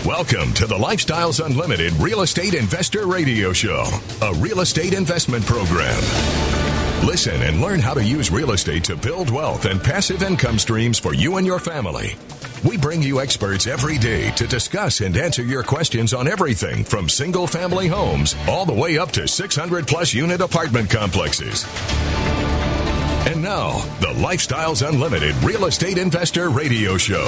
Welcome to the Lifestyles Unlimited Real Estate Investor Radio Show, a real estate investment program. Listen and learn how to use real estate to build wealth and passive income streams for you and your family. We bring you experts every day to discuss and answer your questions on everything from single-family homes all the way up to 600-plus unit apartment complexes. And now, the Lifestyles Unlimited Real Estate Investor Radio Show.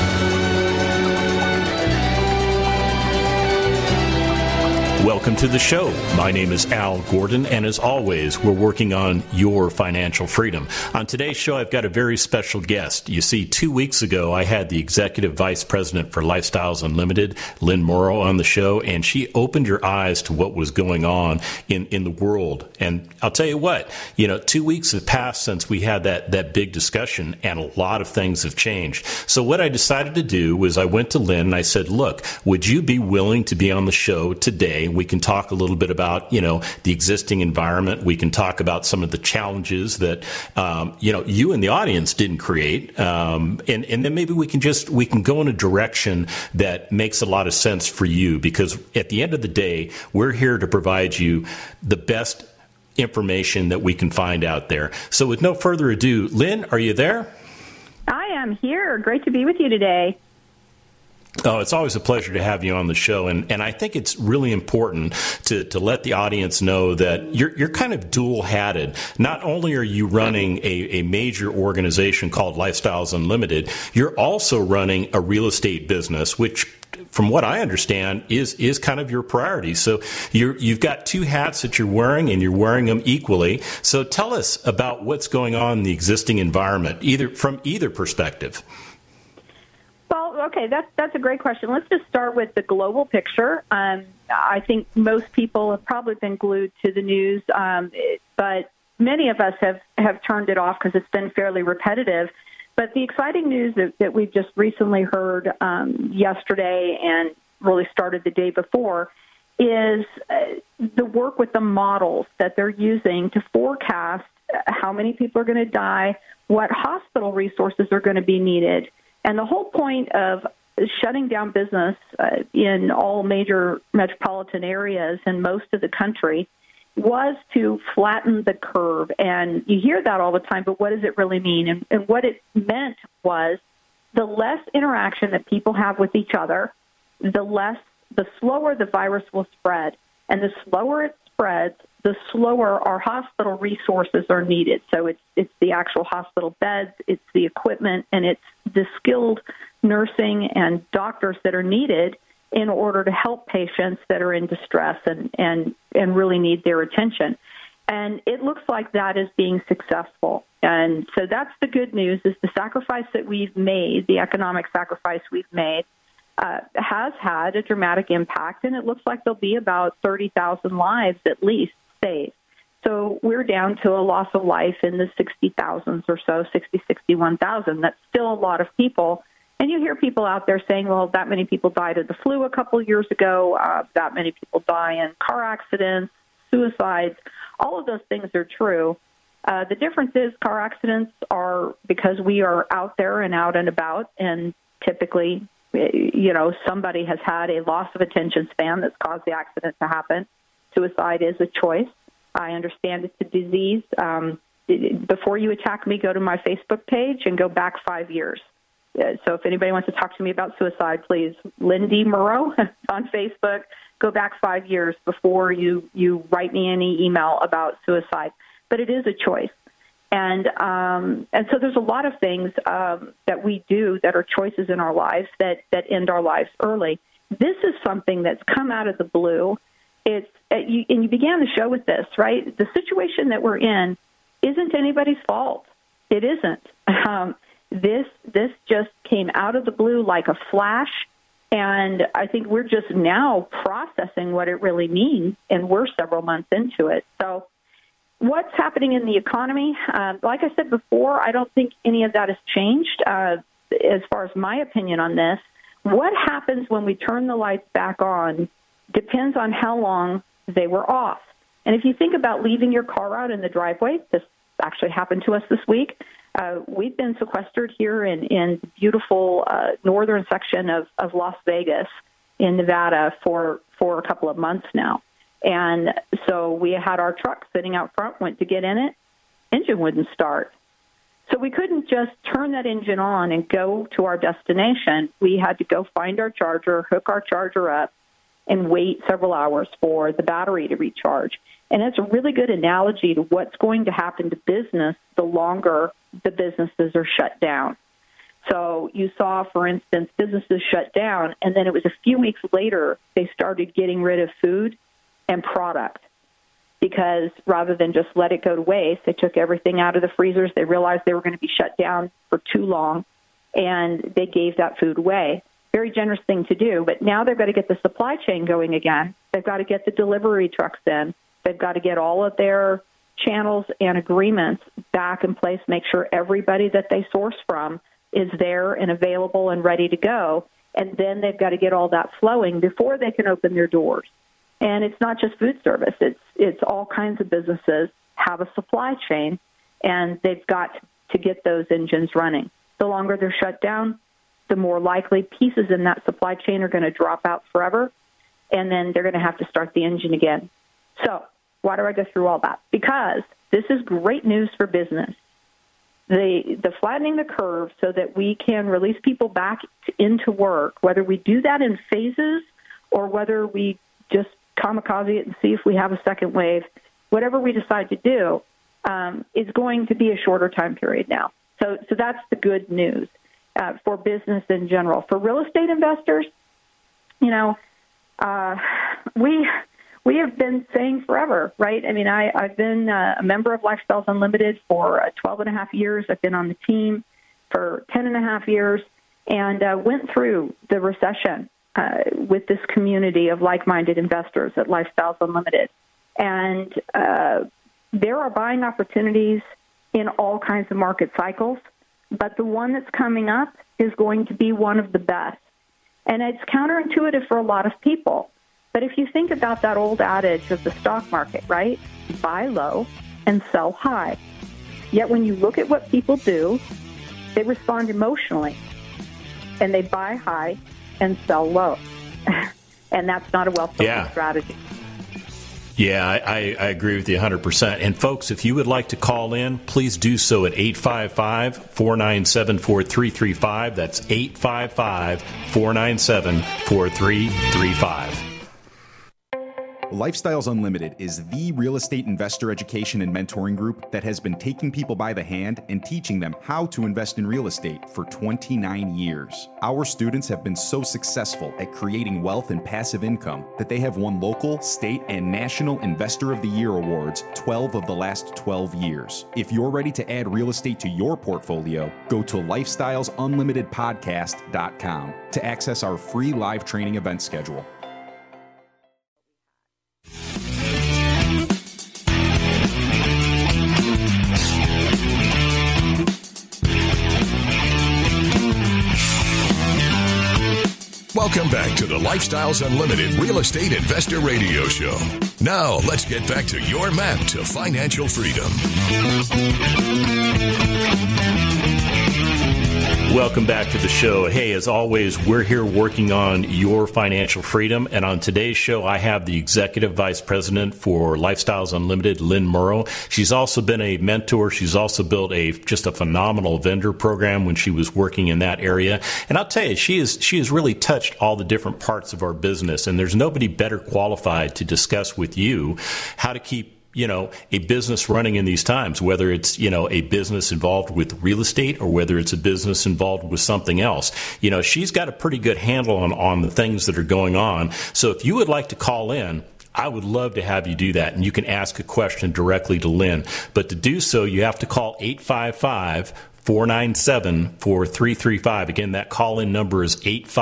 Welcome to the show. My name is Al Gordon, and as always, we're working on your financial freedom. On today's show, I've got a very special guest. You see, 2 weeks ago, I had the Executive Vice President for Lifestyles Unlimited, Lynn Morrow, on the show, and she opened your eyes to what was going on in the world. And I'll tell you what, 2 weeks have passed since we had that big discussion, and a lot of things have changed. So what I decided to do was I went to Lynn and I said, look, would you be willing to be on the show today? We can talk a little bit about, the existing environment. We can talk about some of the challenges that, you and the audience didn't create. And then maybe we can go in a direction that makes a lot of sense for you, because at the end of the day, we're here to provide you the best information that we can find out there. So with no further ado, Lynn, are you there? I am here. Great to be with you today. Oh, it's always a pleasure to have you on the show, and I think it's really important to let the audience know that you're kind of dual-hatted. Not only are you running a major organization called Lifestyles Unlimited, you're also running a real estate business, which, from what I understand, is kind of your priority. So you've got two hats that you're wearing, and you're wearing them equally. So tell us about what's going on in the existing environment, from either perspective. Well, okay, that's a great question. Let's just start with the global picture. I think most people have probably been glued to the news, but many of us have turned it off because it's been fairly repetitive. But the exciting news that we've just recently heard yesterday and really started the day before is the work with the models that they're using to forecast how many people are going to die, what hospital resources are going to be needed. And the whole point of shutting down business in all major metropolitan areas and most of the country was to flatten the curve. And you hear that all the time, but what does it really mean? And what it meant was the less interaction that people have with each other, the slower the virus will spread. And the slower it spreads, the slower our hospital resources are needed. So it's the actual hospital beds, it's the equipment, and it's the skilled nursing and doctors that are needed in order to help patients that are in distress and really need their attention. And it looks like that is being successful. And so that's the good news, is the sacrifice that we've made, the economic sacrifice we've made, has had a dramatic impact, and it looks like there'll be about 30,000 lives at least saved. So we're down to a loss of life in the 60,000s or so, 61,000. That's still a lot of people. And you hear people out there saying, well, that many people died of the flu a couple of years ago, that many people die in car accidents, suicides. All of those things are true. The difference is car accidents are because we are out there and out and about, and typically, somebody has had a loss of attention span that's caused the accident to happen. Suicide is a choice. I understand it's a disease. Before you attack me, go to my Facebook page and go back 5 years. So if anybody wants to talk to me about suicide, please, Lindy Morrow on Facebook, go back 5 years before you write me any email about suicide. But it is a choice. And so there's a lot of things that we do that are choices in our lives that end our lives early. This is something that's come out of the blue. And you began the show with this, right? The situation that we're in isn't anybody's fault. It isn't. This just came out of the blue like a flash, and I think we're just now processing what it really means, and we're several months into it. So what's happening in the economy? Like I said before, I don't think any of that has changed as far as my opinion on this. What happens when we turn the lights back on depends on how long they were off. And if you think about leaving your car out in the driveway, this actually happened to us this week. We've been sequestered here in the beautiful northern section of Las Vegas. in Nevada for a couple of months now. And so we had our truck sitting out front, went to get in it, engine wouldn't start. So we couldn't just turn that engine on and go to our destination. We had to go find our charger, hook our charger up, and wait several hours for the battery to recharge. And it's a really good analogy to what's going to happen to business the longer the businesses are shut down. So you saw, for instance, businesses shut down, and then it was a few weeks later they started getting rid of food and product, because rather than just let it go to waste, they took everything out of the freezers. They realized they were going to be shut down for too long, and they gave that food away. Very generous thing to do, but now they've got to get the supply chain going again. They've got to get the delivery trucks in. They've got to get all of their channels and agreements back in place, make sure everybody that they source from is there and available and ready to go. And then they've got to get all that flowing before they can open their doors. And it's not just food service. It's all kinds of businesses have a supply chain, and they've got to get those engines running. The longer they're shut down, the more likely pieces in that supply chain are going to drop out forever, and then they're going to have to start the engine again. So why do I go through all that? Because this is great news for business. The flattening the curve so that we can release people back into work, whether we do that in phases or whether we just kamikaze it and see if we have a second wave, whatever we decide to do, is going to be a shorter time period now. So that's the good news for business in general. For real estate investors, we have been saying forever, right? I mean, I've been a member of Lifestyles Unlimited for 12 and a half years. I've been on the team for 10 and a half years and went through the recession with this community of like-minded investors at Lifestyles Unlimited. And there are buying opportunities in all kinds of market cycles, but the one that's coming up is going to be one of the best. And it's counterintuitive for a lot of people. But if you think about that old adage of the stock market, right? Buy low and sell high. Yet when you look at what people do, they respond emotionally, and they buy high and sell low. And that's not a wealth-building strategy. Yeah, I agree with you 100%. And folks, if you would like to call in, please do so at 855-497-4335. That's 855-497-4335. Lifestyles Unlimited is the real estate investor education and mentoring group that has been taking people by the hand and teaching them how to invest in real estate for 29 years. Our students have been so successful at creating wealth and passive income that they have won local, state, and national Investor of the Year awards 12 of the last 12 years. If you're ready to add real estate to your portfolio, go to lifestylesunlimitedpodcast.com to access our free live training event schedule. Welcome back to the Lifestyles Unlimited Real Estate Investor Radio Show. Now, let's get back to your map to financial freedom. Welcome back to the show. Hey, as always, we're here working on your financial freedom. And on today's show, I have the Executive Vice President for Lifestyles Unlimited, Lynn Murrow. She's also been a mentor. She's also built just a phenomenal vendor program when she was working in that area. And I'll tell you, she has really touched all the different parts of our business. And there's nobody better qualified to discuss with you how to keep a business running in these times, whether it's, a business involved with real estate or whether it's a business involved with something else. She's got a pretty good handle on the things that are going on. So if you would like to call in, I would love to have you do that, and you can ask a question directly to Lynn. But to do so, you have to call 855-497-4335. Again, that call-in number is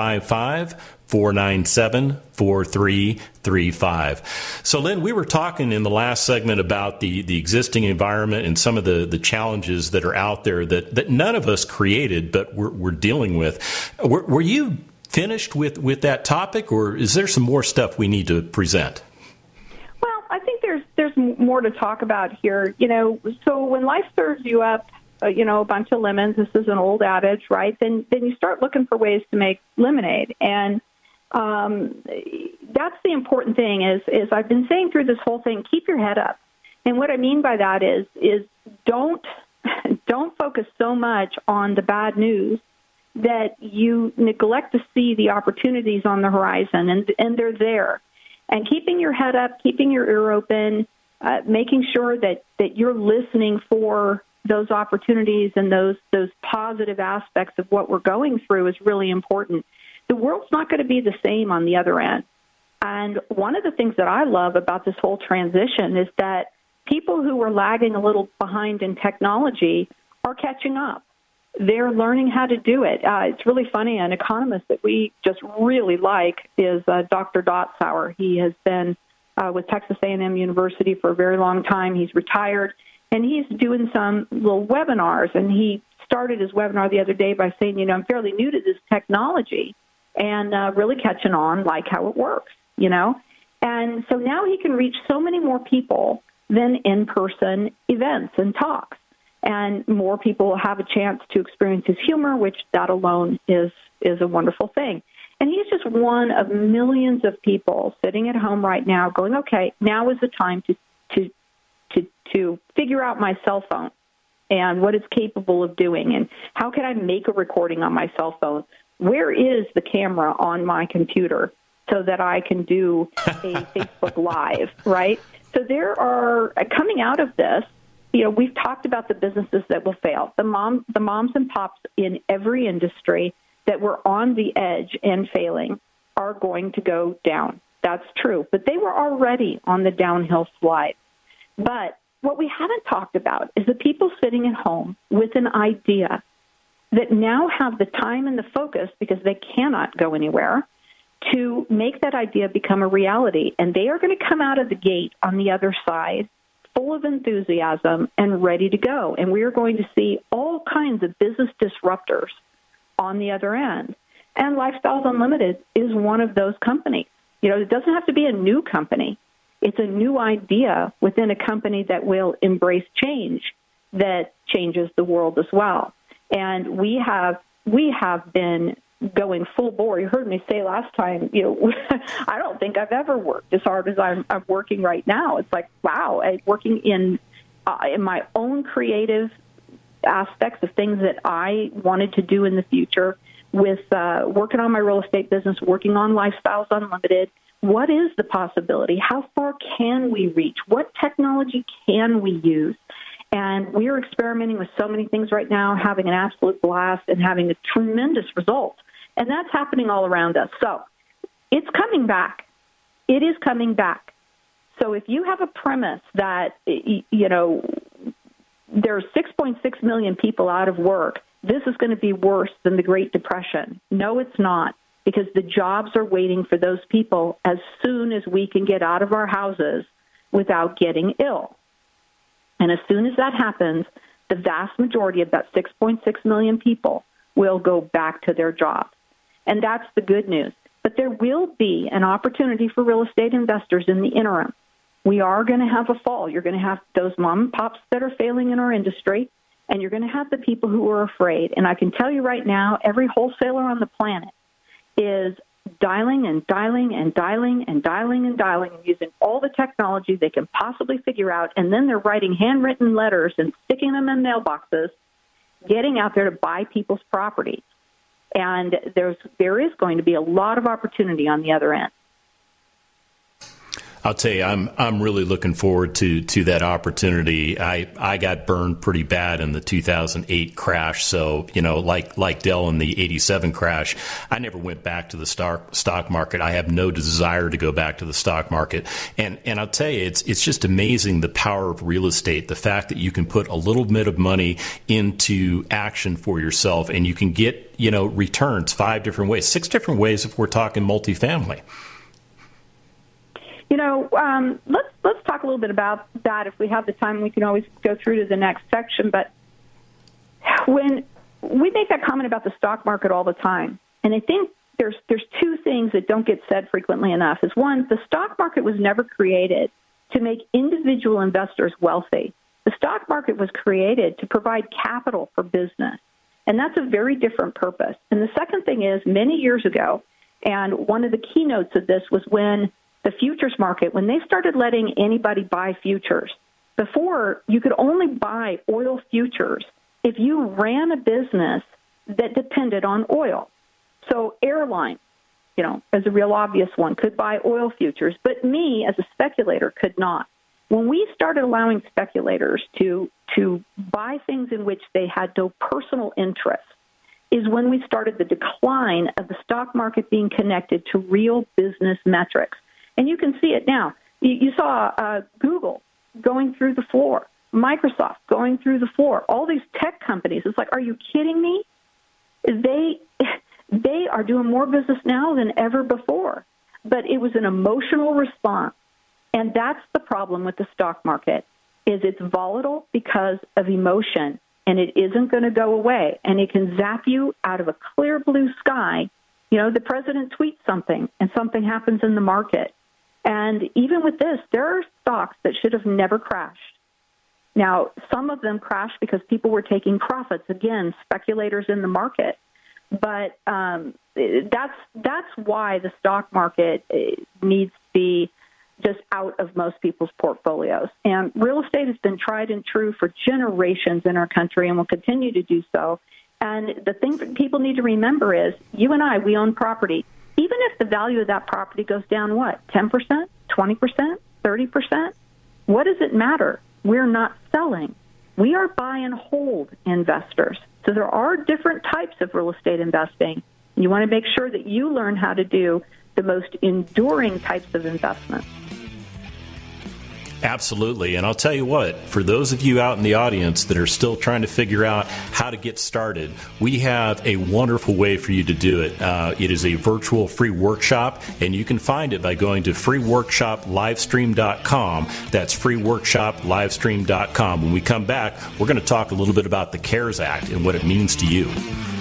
855-497-4335. So, Lynn, we were talking in the last segment about the existing environment and some of the challenges that are out there that none of us created, but we're dealing with. Were you finished with that topic, or is there some more stuff we need to present? Well, I think there's more to talk about here. So when life serves you up, a bunch of lemons, this is an old adage, right? Then you start looking for ways to make lemonade. And That's the important thing is I've been saying through this whole thing, keep your head up. And what I mean by that is don't focus so much on the bad news that you neglect to see the opportunities on the horizon, and they're there. And keeping your head up, keeping your ear open, making sure that you're listening for those opportunities and those positive aspects of what we're going through is really important. The world's not going to be the same on the other end. And one of the things that I love about this whole transition is that people who were lagging a little behind in technology are catching up. They're learning how to do it. It's really funny. An economist that we just really like is Dr. Dotzauer. He has been with Texas A&M University for a very long time. He's retired, and he's doing some little webinars. And he started his webinar the other day by saying, I'm fairly new to this technology and really catching on, like how it works, And so now he can reach so many more people than in-person events and talks. And more people will have a chance to experience his humor, which that alone is a wonderful thing. And he's just one of millions of people sitting at home right now going, okay, now is the time to figure out my cell phone and what it's capable of doing, and how can I make a recording on my cell phone? Where is the camera on my computer so that I can do a Facebook Live, right? So there are, coming out of this, we've talked about the businesses that will fail. The moms and pops in every industry that were on the edge and failing are going to go down. That's true. But they were already on the downhill slide. But what we haven't talked about is the people sitting at home with an idea that now have the time and the focus, because they cannot go anywhere, to make that idea become a reality. And they are going to come out of the gate on the other side full of enthusiasm and ready to go. And we are going to see all kinds of business disruptors on the other end. And Lifestyles Unlimited is one of those companies. It doesn't have to be a new company. It's a new idea within a company that will embrace change that changes the world as well. And we have been going full bore. You heard me say last time, I don't think I've ever worked as hard as I'm working right now. It's like, wow, I'm working in my own creative aspects of things that I wanted to do in the future, with working on my real estate business, working on Lifestyles Unlimited. What is the possibility? How far can we reach? What technology can we use? And we are experimenting with so many things right now, having an absolute blast and having a tremendous result. And that's happening all around us. So it's coming back. It is coming back. So if you have a premise that, there's 6.6 million people out of work, this is going to be worse than the Great Depression. No, it's not, because the jobs are waiting for those people as soon as we can get out of our houses without getting ill. And as soon as that happens, the vast majority of that 6.6 million people will go back to their jobs. And that's the good news. But there will be an opportunity for real estate investors in the interim. We are going to have a fall. You're going to have those mom and pops that are failing in our industry, and you're going to have the people who are afraid. And I can tell you right now, every wholesaler on the planet is dialing and dialing and dialing and dialing and dialing and using all the technology they can possibly figure out, and then they're writing handwritten letters and sticking them in mailboxes, getting out there to buy people's property. And there is going to be a lot of opportunity on the other end. I'll tell you, I'm really looking forward to that opportunity. I got burned pretty bad in the 2008 crash. So, like Dell in the 87 crash, I never went back to the stock market. I have no desire to go back to the stock market. And I'll tell you, it's just amazing, the power of real estate, the fact that you can put a little bit of money into action for yourself, and you can get, returns 5 different ways, 6 different ways if we're talking multifamily. Let's talk a little bit about that. If we have the time, we can always go through to the next section. But when we make that comment about the stock market all the time, and I think there's 2 things that don't get said frequently enough. Is one, the stock market was never created to make individual investors wealthy. The stock market was created to provide capital for business, and that's a very different purpose. And the second thing is, many years ago, And one of the keynotes of this was when the futures market, when they started letting anybody buy futures. Before, you could only buy oil futures if you ran a business that depended on oil. So airlines, as a real obvious one, could buy oil futures, but me as a speculator could not. When we started allowing speculators to buy things in which they had no personal interest is when we started the decline of the stock market being connected to real business metrics. And you can see it now. You saw Google going through the floor, Microsoft going through the floor, all these tech companies. It's like, are you kidding me? They are doing more business now than ever before. But it was an emotional response. And that's the problem with the stock market, is it's volatile because of emotion, and it isn't going to go away. And it can zap you out of a clear blue sky. The president tweets something, and something happens in the market. And even with this, there are stocks that should have never crashed. Now, some of them crashed because people were taking profits. Again, speculators in the market. But that's why the stock market needs to be just out of most people's portfolios. And real estate has been tried and true for generations in our country and will continue to do so. And the thing that people need to remember is, you and I, we own property. Even if the value of that property goes down, 10%, 20%, 30%? What does it matter? We're not selling. We are buy and hold investors. So there are different types of real estate investing. You want to make sure that you learn how to do the most enduring types of investments. Absolutely. And I'll tell you what, for those of you out in the audience that are still trying to figure out how to get started, we have a wonderful way for you to do it. It is a virtual free workshop, and you can find it by going to freeworkshoplivestream.com. That's freeworkshoplivestream.com. When we come back, we're going to talk a little bit about the CARES Act and what it means to you.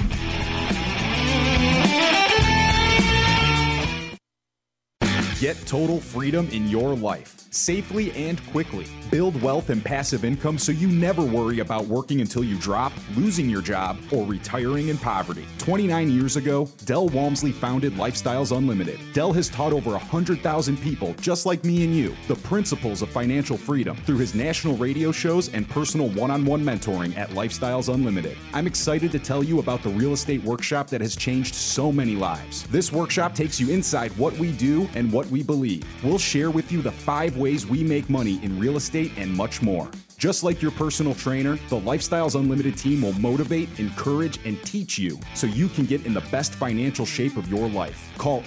Get total freedom in your life, safely and quickly. Build wealth and passive income so you never worry about working until you drop, losing your job, or retiring in poverty. 29 years ago, Del Walmsley founded Lifestyles Unlimited. Del has taught over 100,000 people, just like me and you, the principles of financial freedom through his national radio shows and personal one-on-one mentoring at Lifestyles Unlimited. I'm excited to tell you about the real estate workshop that has changed so many lives. This workshop takes you inside what we do and what we believe. We'll share with you the 5 ways we make money in real estate and much more. Just like your personal trainer, the Lifestyles Unlimited team will motivate, encourage, and teach you so you can get in the best financial shape of your life. Call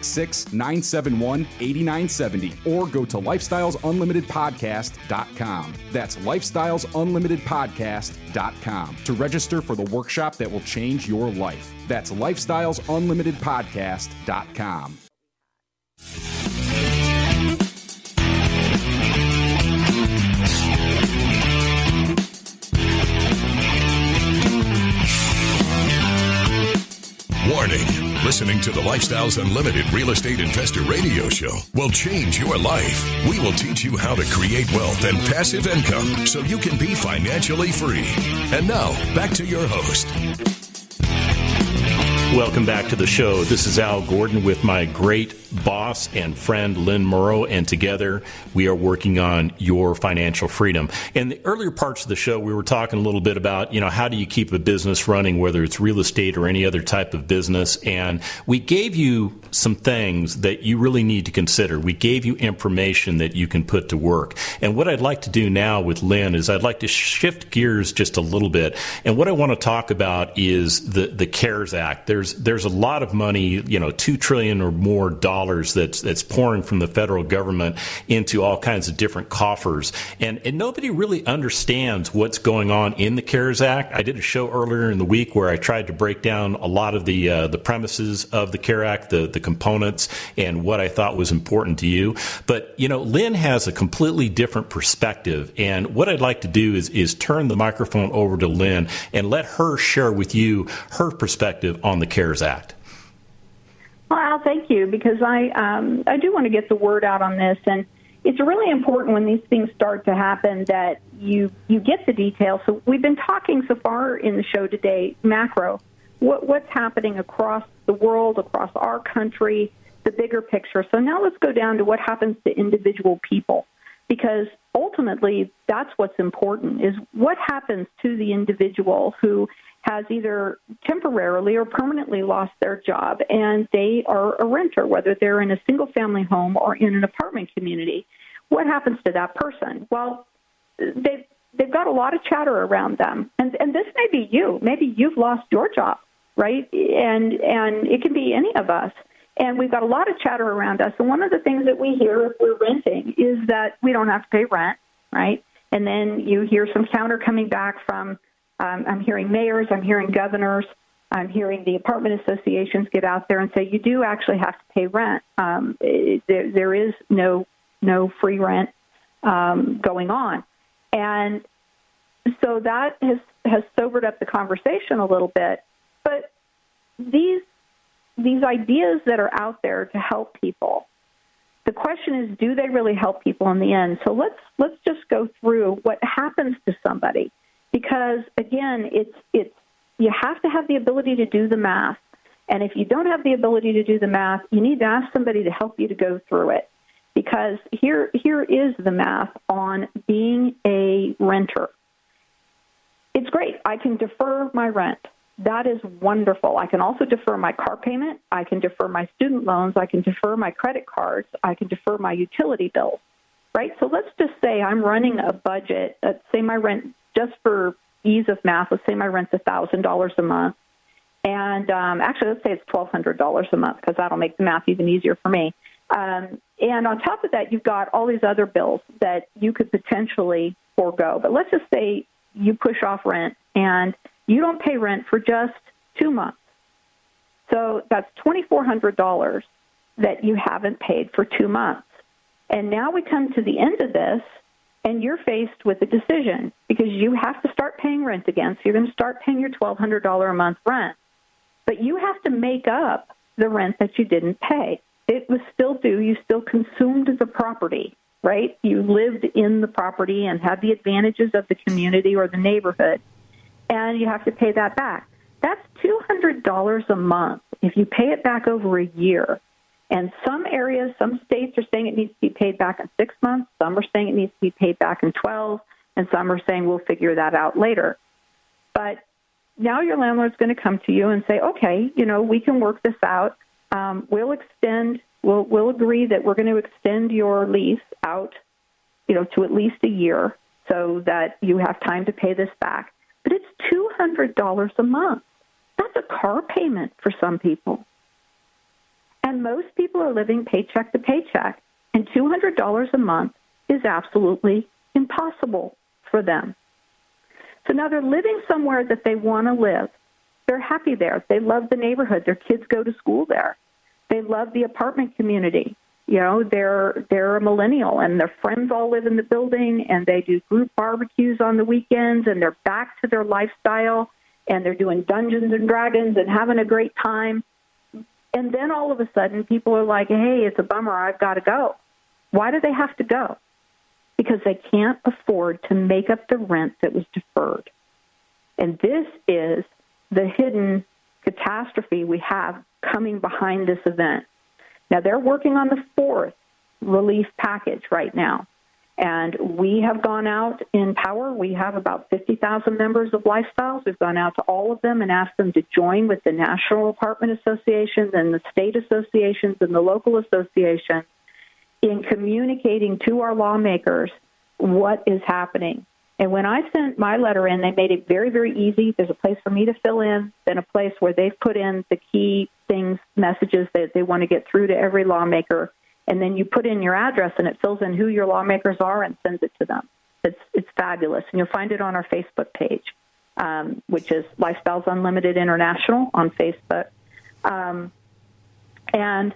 866-971-8970 or go to lifestylesunlimitedpodcast.com. That's lifestylesunlimitedpodcast.com to register for the workshop that will change your life. That's lifestylesunlimitedpodcast.com. Warning, listening to the Lifestyles Unlimited Real Estate Investor Radio Show will change your life. We will teach you how to create wealth and passive income so you can be financially free. And now, back to your host. Welcome back to the show. This is Al Gordon with my great boss and friend Lynn Murrow, and together we are working on your financial freedom. In the earlier parts of the show, we were talking a little bit about, how do you keep a business running, whether it's real estate or any other type of business, and we gave you some things that you really need to consider. We gave you information that you can put to work. And what I'd like to do now with Lynn is I'd like to shift gears just a little bit. And what I want to talk about is the CARES Act. There's a lot of money, $2 trillion or more dollars that's pouring from the federal government into all kinds of different coffers. And nobody really understands what's going on in the CARES Act. I did a show earlier in the week where I tried to break down a lot of the premises of the CARES Act, the components, and what I thought was important to you. But, Lynn has a completely different perspective. And what I'd like to do is turn the microphone over to Lynn and let her share with you her perspective on the CARES Act. Well, Al, thank you, because I do want to get the word out on this, and it's really important when these things start to happen that you get the details. So we've been talking so far in the show today, macro, what's happening across the world, across our country, the bigger picture. So now let's go down to what happens to individual people, because ultimately that's what's important, is what happens to the individual who has either temporarily or permanently lost their job and they are a renter, whether they're in a single-family home or in an apartment community. What happens to that person? Well, they've got a lot of chatter around them, and this may be you. Maybe you've lost your job, right? And it can be any of us. And we've got a lot of chatter around us. And one of the things that we hear if we're renting is that we don't have to pay rent, right? And then you hear some counter coming back from, I'm hearing mayors, I'm hearing governors, I'm hearing the apartment associations get out there and say, you do actually have to pay rent. There is no free rent going on. And so that has sobered up the conversation a little bit. But these ideas that are out there to help people, the question is, do they really help people in the end? So let's just go through what happens to somebody, because again, it's you have to have the ability to do the math, and if you don't have the ability to do the math, you need to ask somebody to help you to go through it, because here is the math on being a renter. It's great. I can defer my rent. That is wonderful. I can also defer my car payment. I can defer my student loans. I can defer my credit cards. I can defer my utility bills, right? So let's just say I'm running a budget. Let's say my rent, just for ease of math, let's say my rent's $1,000 a month. And actually, let's say it's $1,200 a month, because that'll make the math even easier for me. And on top of that, you've got all these other bills that you could potentially forego. But let's just say you push off rent and you don't pay rent for just 2 months. So that's $2,400 that you haven't paid for 2 months. And now we come to the end of this, and you're faced with a decision, because you have to start paying rent again. So you're going to start paying your $1,200 a month rent. But you have to make up the rent that you didn't pay. It was still due. You still consumed the property, right? You lived in the property and had the advantages of the community or the neighborhood, and you have to pay that back. That's $200 a month if you pay it back over a year. And some areas, some states are saying it needs to be paid back in 6 months. Some are saying it needs to be paid back in 12, and some are saying we'll figure that out later. But now your landlord's going to come to you and say, okay, we can work this out. We'll agree that we're going to extend your lease out, to at least a year, so that you have time to pay this back. But it's $200 a month. That's a car payment for some people. And most people are living paycheck to paycheck, and $200 a month is absolutely impossible for them. So now they're living somewhere that they want to live. They're happy there. They love the neighborhood. Their kids go to school there. They love the apartment community. They're a millennial, and their friends all live in the building, and they do group barbecues on the weekends, and they're back to their lifestyle, and they're doing Dungeons and Dragons and having a great time. And then all of a sudden, people are like, hey, it's a bummer, I've got to go. Why do they have to go? Because they can't afford to make up the rent that was deferred. And this is the hidden catastrophe we have coming behind this event. Now, they're working on the 4th relief package right now. And we have gone out in Power. We have about 50,000 members of Lifestyles. We've gone out to all of them and asked them to join with the National Apartment Associations and the state associations and the local associations in communicating to our lawmakers what is happening. And when I sent my letter in, they made it very, very easy. There's a place for me to fill in, then a place where they've put in the key things, messages that they want to get through to every lawmaker. And then you put in your address, and it fills in who your lawmakers are and sends it to them. It's fabulous. And you'll find it on our Facebook page, which is Lifestyles Unlimited International on Facebook. And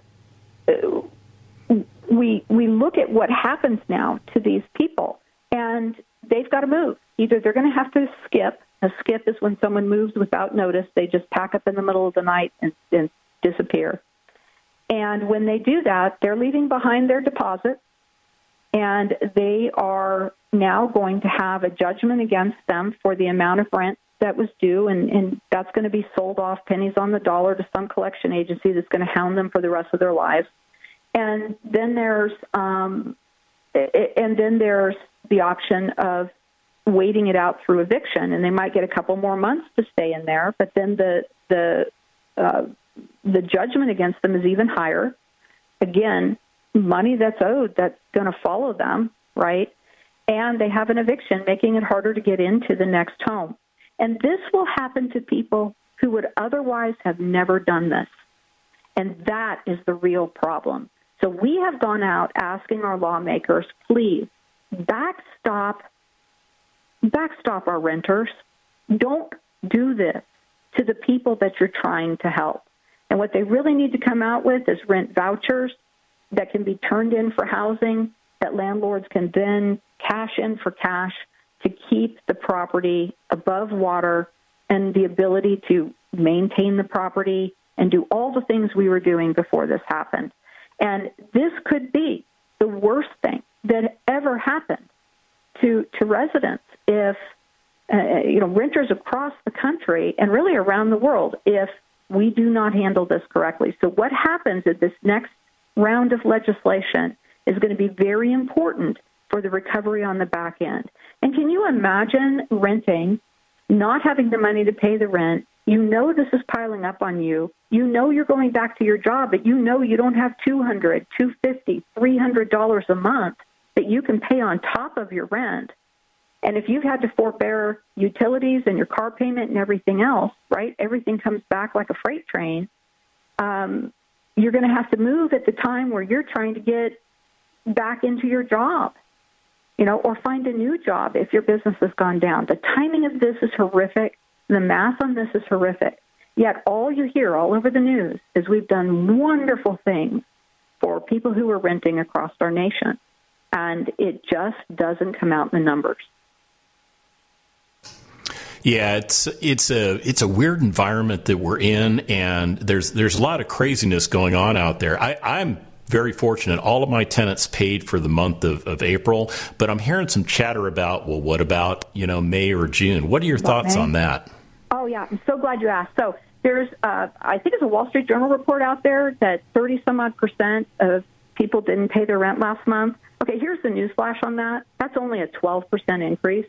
we look at what happens now to these people, and they've got to move. Either they're going to have to skip. A skip is when someone moves without notice. They just pack up in the middle of the night and disappear. And when they do that, they're leaving behind their deposit, and they are now going to have a judgment against them for the amount of rent that was due, and that's going to be sold off pennies on the dollar to some collection agency that's going to hound them for the rest of their lives. And then there's the option of waiting it out through eviction, and they might get a couple more months to stay in there. But then the judgment against them is even higher. Again, money that's owed that's going to follow them, right? And they have an eviction, making it harder to get into the next home. And this will happen to people who would otherwise have never done this. And that is the real problem. So we have gone out asking our lawmakers, please, backstop our renters. Don't do this to the people that you're trying to help. And what they really need to come out with is rent vouchers that can be turned in for housing, that landlords can then cash in for cash to keep the property above water and the ability to maintain the property and do all the things we were doing before this happened. And this could be the worst thing that ever happened to residents if, renters across the country and really around the world, if we do not handle this correctly. So what happens at this next round of legislation is going to be very important for the recovery on the back end. And can you imagine renting, not having the money to pay the rent? You know this is piling up on you. You know you're going back to your job, but you know you don't have $200, $250, $300 a month that you can pay on top of your rent. And if you've had to forbear utilities and your car payment and everything else, right, everything comes back like a freight train, you're going to have to move at the time where you're trying to get back into your job, or find a new job if your business has gone down. The timing of this is horrific. The math on this is horrific. Yet all you hear all over the news is we've done wonderful things for people who are renting across our nation. And it just doesn't come out in the numbers. Yeah, it's a weird environment that we're in, and there's a lot of craziness going on out there. I'm very fortunate. All of my tenants paid for the month of April, but I'm hearing some chatter about, well, what about, May or June? What are your thoughts on that? Oh, yeah. I'm so glad you asked. So there's, I think it's a Wall Street Journal report out there that 30-some-odd% of people didn't pay their rent last month. Okay, here's the newsflash on that. That's only a 12% increase.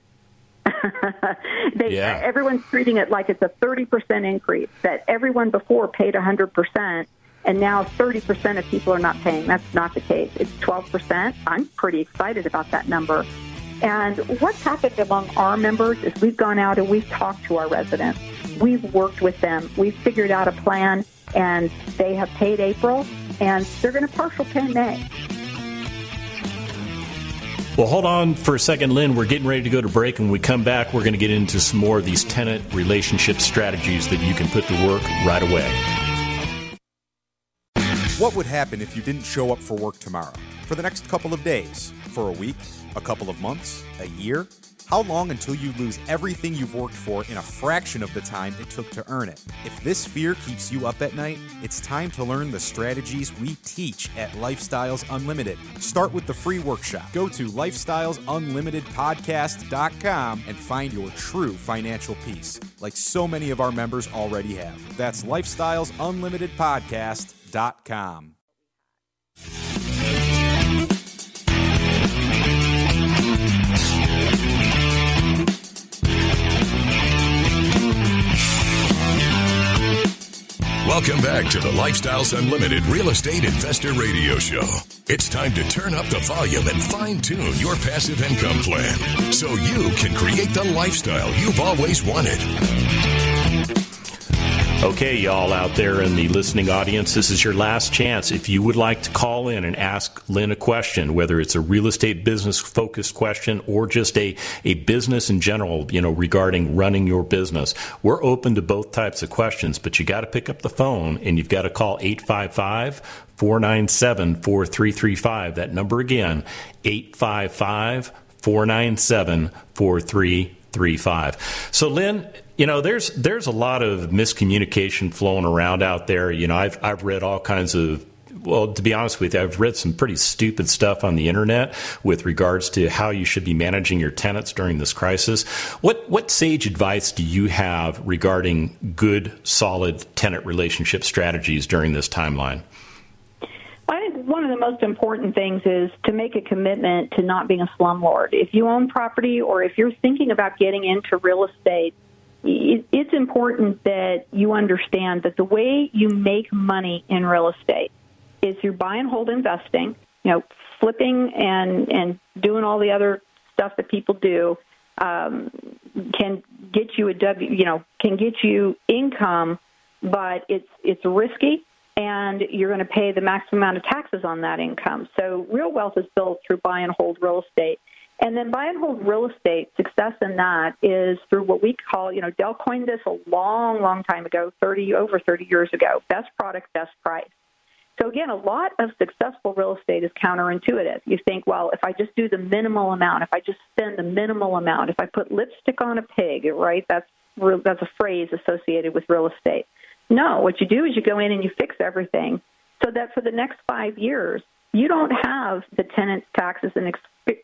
Everyone's treating it like it's a 30% increase, that everyone before paid 100%, and now 30% of people are not paying. That's not the case. It's 12%. I'm pretty excited about that number. And what's happened among our members is we've gone out and we've talked to our residents. We've worked with them. We've figured out a plan, and they have paid April, and they're going to partial pay May. Well, hold on for a second, Lynn. We're getting ready to go to break. And when we come back, we're going to get into some more of these tenant relationship strategies that you can put to work right away. What would happen if you didn't show up for work tomorrow? For the next couple of days? For a week? A couple of months? A year? How long until you lose everything you've worked for in a fraction of the time it took to earn it? If this fear keeps you up at night, it's time to learn the strategies we teach at Lifestyles Unlimited. Start with the free workshop. Go to lifestylesunlimitedpodcast.com and find your true financial peace, like so many of our members already have. That's lifestylesunlimitedpodcast.com. Welcome back to the Lifestyles Unlimited Real Estate Investor Radio Show. It's time to turn up the volume and fine-tune your passive income plan so you can create the lifestyle you've always wanted. Okay, y'all out there in the listening audience, this is your last chance. If you would like to call in and ask Lynn a question, whether it's a real estate business-focused question or just a business in general, regarding running your business, we're open to both types of questions, but you got to pick up the phone and you've got to call 855-497-4335. That number again, 855-497-4335. So, Lynn, there's a lot of miscommunication flowing around out there. I've read all kinds of Well, to be honest with you, I've read some pretty stupid stuff on the internet with regards to how you should be managing your tenants during this crisis. What sage advice do you have regarding good, solid tenant relationship strategies during this timeline? I think one of the most important things is to make a commitment to not being a slumlord. If you own property or if you're thinking about getting into real estate, it's important that you understand that the way you make money in real estate is through buy and hold investing, flipping and doing all the other stuff that people do, can get you can get you income, but it's risky, and you're going to pay the maximum amount of taxes on that income. So real wealth is built through buy and hold real estate. And then buy and hold real estate, success in that is through what we call, Dell coined this a long, long time ago, over 30 years ago, best product, best price. So again, a lot of successful real estate is counterintuitive. You think, well, if I just do the minimal amount, if I just spend the minimal amount, if I put lipstick on a pig, right, that's a phrase associated with real estate. No, what you do is you go in and you fix everything so that for the next 5 years, you don't have the tenant taxes and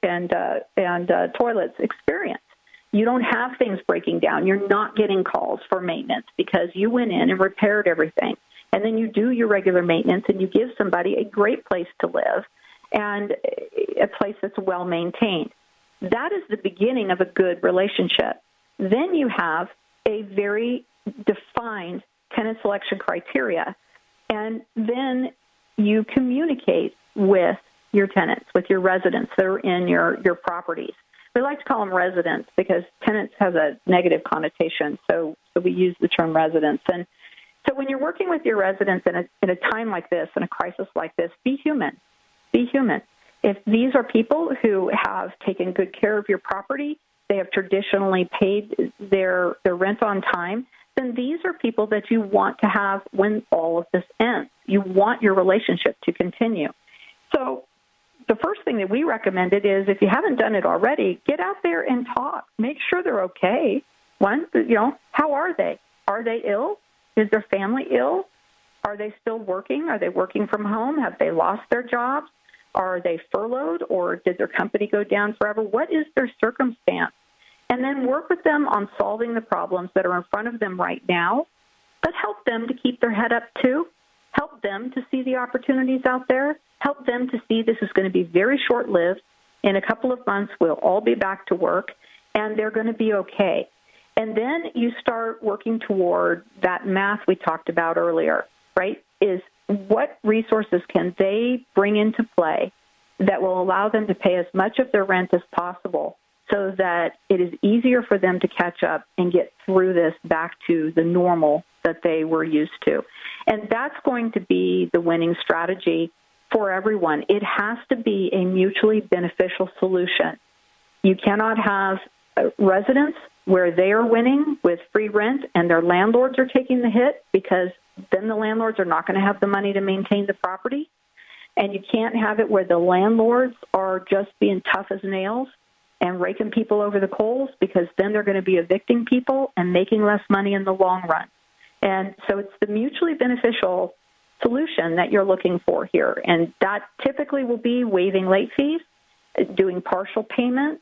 toilets experience. You don't have things breaking down. You're not getting calls for maintenance because you went in and repaired everything. And then you do your regular maintenance and you give somebody a great place to live and a place that's well maintained. That is the beginning of a good relationship. Then you have a very defined tenant selection criteria, and then you communicate with your tenants, with your residents that are in your properties. We like to call them residents because tenants has a negative connotation, so we use the term residents. And so when you're working with your residents in a time like this, in a crisis like this, be human. Be human. If these are people who have taken good care of your property, they have traditionally paid their rent on time, then these are people that you want to have when all of this ends. You want your relationship to continue. So the first thing that we recommended is if you haven't done it already, get out there and talk. Make sure they're okay. One, how are they? Are they ill? Is their family ill? Are they still working? Are they working from home? Have they lost their jobs? Are they furloughed, or did their company go down forever? What is their circumstance? And then work with them on solving the problems that are in front of them right now, but help them to keep their head up too. Help them to see the opportunities out there. Help them to see this is going to be very short-lived. In a couple of months, we'll all be back to work, and they're going to be okay. And then you start working toward that math we talked about earlier, right, is what resources can they bring into play that will allow them to pay as much of their rent as possible so that it is easier for them to catch up and get through this back to the normal that they were used to. And that's going to be the winning strategy for everyone. It has to be a mutually beneficial solution. You cannot have residents where they are winning with free rent and their landlords are taking the hit, because then the landlords are not going to have the money to maintain the property. And you can't have it where the landlords are just being tough as nails and raking people over the coals, because then they're going to be evicting people and making less money in the long run. And so it's the mutually beneficial solution that you're looking for here. And that typically will be waiving late fees, doing partial payments,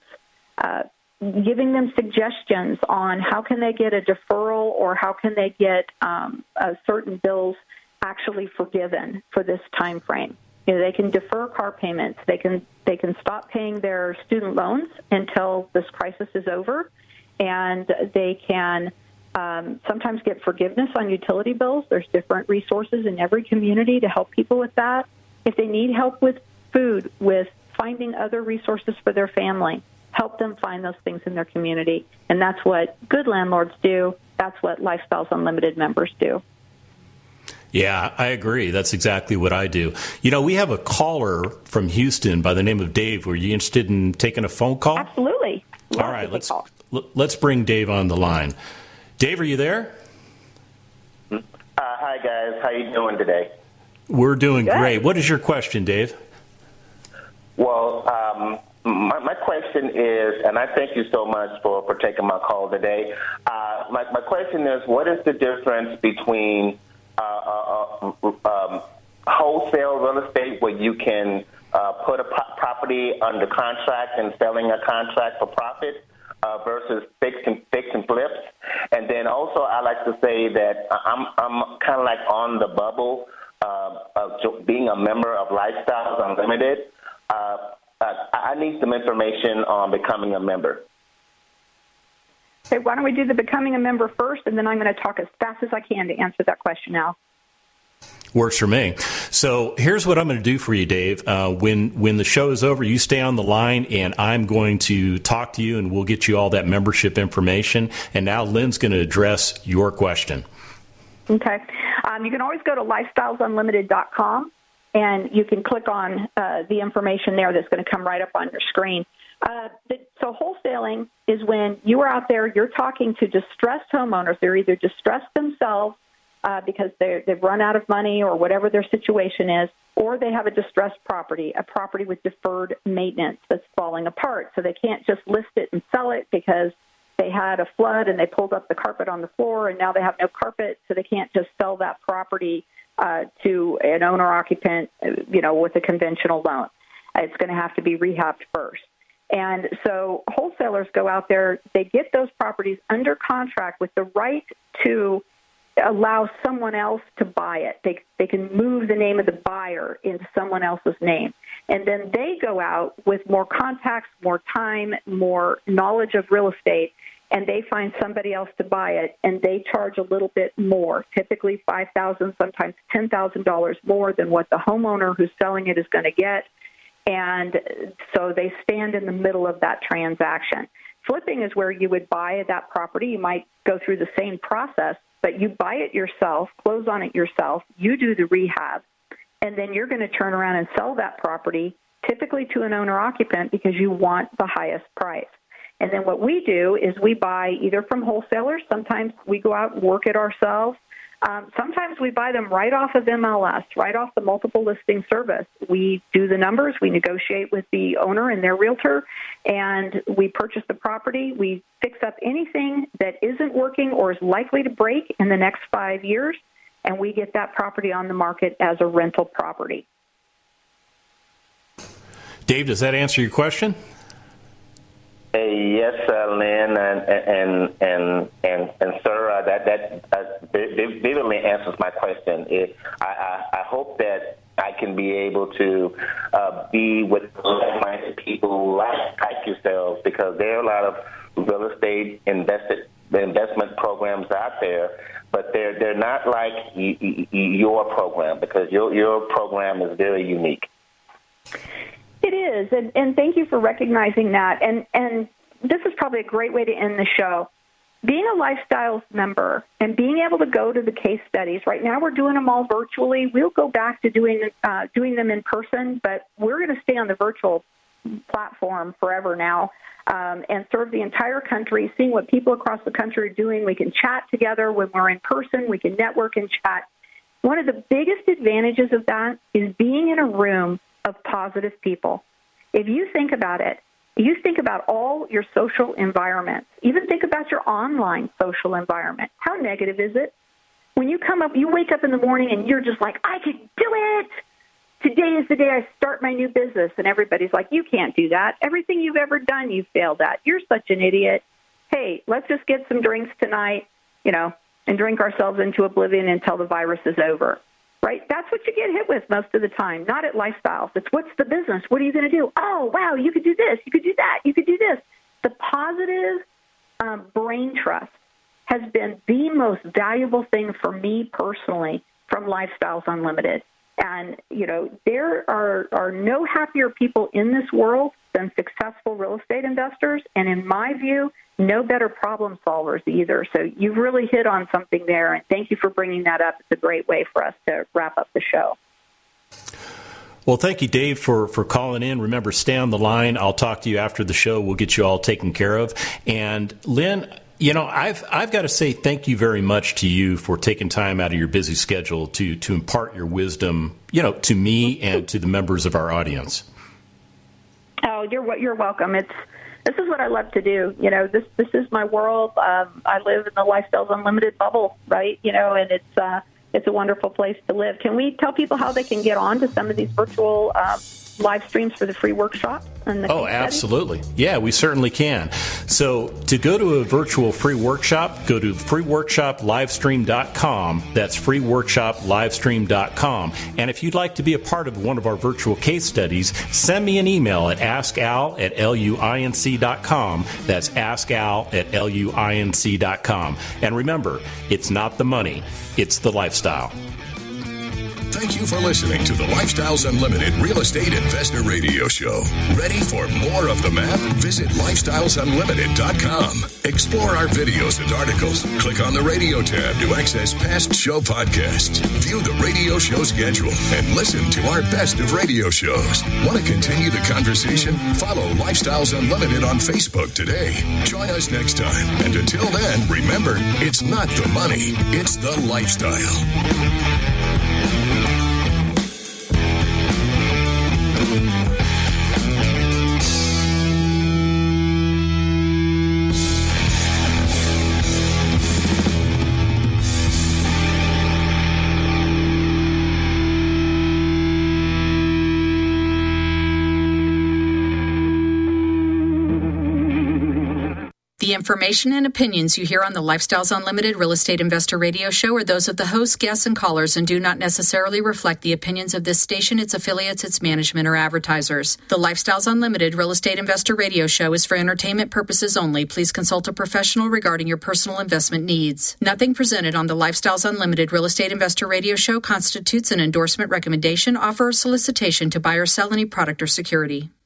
giving them suggestions on how can they get a deferral or how can they get certain bills actually forgiven for this time frame. They can defer car payments. They can stop paying their student loans until this crisis is over, and they can sometimes get forgiveness on utility bills. There's different resources in every community to help people with that. If they need help with food, with finding other resources for their family, help them find those things in their community. And that's what good landlords do. That's what Lifestyles Unlimited members do. Yeah, I agree. That's exactly what I do. We have a caller from Houston by the name of Dave. Were you interested in taking a phone call? Absolutely. All right, let's bring Dave on the line. Dave, are you there? Hi, guys. How you doing today? We're doing great. What is your question, Dave? Well, my question is, and I thank you so much for taking my call today. My question is, what is the difference between wholesale real estate where you can put a property under contract and selling a contract for profit versus fix and flips. And then also I like to say that I'm kind of like on the bubble of being a member of Lifestyles Unlimited. I need some information on becoming a member. Okay, why don't we do the becoming a member first, and then I'm going to talk as fast as I can to answer that question, Al. Works for me. So here's what I'm going to do for you, Dave. When the show is over, you stay on the line, and I'm going to talk to you, and we'll get you all that membership information. And now Lynn's going to address your question. Okay. You can always go to lifestylesunlimited.com, and you can click on the information there that's going to come right up on your screen. So wholesaling is when you are out there, you're talking to distressed homeowners. They're either distressed themselves because they've run out of money or whatever their situation is, or they have a distressed property, a property with deferred maintenance that's falling apart. So they can't just list it and sell it because they had a flood and they pulled up the carpet on the floor and now they have no carpet, so they can't just sell that property to an owner-occupant, with a conventional loan. It's going to have to be rehabbed first. And so wholesalers go out there, they get those properties under contract with the right to allow someone else to buy it. They can move the name of the buyer into someone else's name. And then they go out with more contacts, more time, more knowledge of real estate, and they find somebody else to buy it, and they charge a little bit more, typically $5,000, sometimes $10,000 more than what the homeowner who's selling it is going to get. And so they stand in the middle of that transaction. Flipping is where you would buy that property. You might go through the same process, but you buy it yourself, close on it yourself, you do the rehab, and then you're going to turn around and sell that property, typically to an owner-occupant, because you want the highest price. And then what we do is we buy either from wholesalers. Sometimes we go out and work it ourselves. Sometimes we buy them right off of MLS, right off the multiple listing service. We do the numbers, we negotiate with the owner and their realtor, and we purchase the property. We fix up anything that isn't working or is likely to break in the next 5 years, and we get that property on the market as a rental property. Dave, does that answer your question? Yes, Lynn, and sir, that vividly answers my question. I hope that I can be able to be with like-minded people like yourselves, because there are a lot of real estate investment programs out there, but they're not like your program, because your program is very unique. It is, and thank you for recognizing that. And this is probably a great way to end the show. Being a Lifestyles member and being able to go to the case studies, right now we're doing them all virtually. We'll go back to doing them in person, but we're going to stay on the virtual platform forever now and serve the entire country, seeing what people across the country are doing. We can chat together when we're in person. We can network and chat. One of the biggest advantages of that is being in a room of positive people. If you think about it, you think about all your social environments. Even think about your online social environment. How negative is it? When you wake up in the morning and you're just like, I can do it. Today is the day I start my new business. And everybody's like, you can't do that. Everything you've ever done, you've failed at. You're such an idiot. Hey, let's just get some drinks tonight, and drink ourselves into oblivion until the virus is over. Right? That's what you get hit with most of the time, not at Lifestyles. It's what's the business? What are you going to do? Oh, wow, you could do this. You could do that. You could do this. The positive brain trust has been the most valuable thing for me personally from Lifestyles Unlimited. And, there are no happier people in this world than successful real estate investors. And in my view, no better problem solvers either. So you've really hit on something there, and thank you for bringing that up. It's a great way for us to wrap up the show. Well, thank you, Dave, for calling in. Remember, stay on the line. I'll talk to you after the show. We'll get you all taken care of. And, Lynn, I've got to say thank you very much to you for taking time out of your busy schedule to impart your wisdom, to me and to the members of our audience. Oh, you're welcome. This is what I love to do. This is my world. I live in the Lifestyles Unlimited bubble, right? And it's a wonderful place to live. Can we tell people how they can get on to some of these virtual live streams for the free workshops? Oh, absolutely. Yeah, we certainly can. So to go to a virtual free workshop, go to freeworkshoplivestream.com. That's freeworkshoplivestream.com. And if you'd like to be a part of one of our virtual case studies, send me an email at askal@luinc.com. That's askal@luinc.com. And remember, it's not the money, it's the lifestyle. Thank you for listening to the Lifestyles Unlimited Real Estate Investor Radio Show. Ready for more of the map? Visit lifestylesunlimited.com. Explore our videos and articles. Click on the radio tab to access past show podcasts. View the radio show schedule and listen to our best of radio shows. Want to continue the conversation? Follow Lifestyles Unlimited on Facebook today. Join us next time. And until then, remember, it's not the money, it's the lifestyle. The information and opinions you hear on the Lifestyles Unlimited Real Estate Investor Radio Show are those of the hosts, guests, and callers and do not necessarily reflect the opinions of this station, its affiliates, its management, or advertisers. The Lifestyles Unlimited Real Estate Investor Radio Show is for entertainment purposes only. Please consult a professional regarding your personal investment needs. Nothing presented on the Lifestyles Unlimited Real Estate Investor Radio Show constitutes an endorsement, recommendation, offer, or solicitation to buy or sell any product or security.